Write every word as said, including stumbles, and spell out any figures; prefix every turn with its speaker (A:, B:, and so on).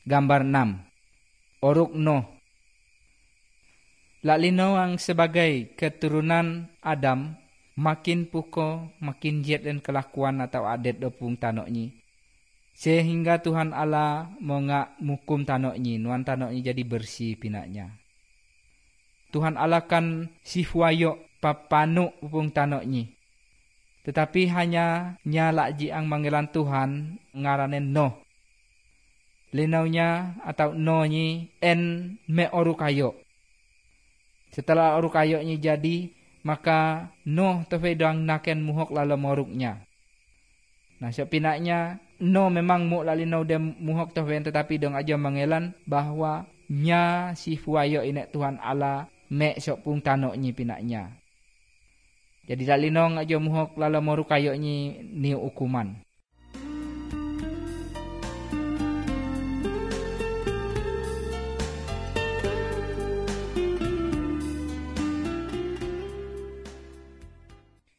A: Gambar enam. Oruk Noh. Lak lino ang sebagai keturunan Adam, makin puko, makin jet dan kelakuan atau adat dopung tanoknyi. Sehingga Tuhan Allah mau ngak mukum tanoknyi, nuan tanoknyi jadi bersih pinaknya. Tuhan Allah kan sifwayok papanuk pupung tanoknyi. Tetapi hanya nyalak ji ang manggilan Tuhan ngaranen Noh. Linaunya atau Nohnyi en me oruk kayo. Setelah oruk kayoknya jadi, maka Noh tefedang naken muhok lalu moruknya. Nah, sepinaknya Noh memang mu lalinau dem muhok tefen, tetapi dong aja mengelan bahwa nya si fuayo inek Tuhan Allah me sok pung tanoknyi pinaknya. Jadi lalinau aja muhok lalu moruk kayoknya ni ukuman.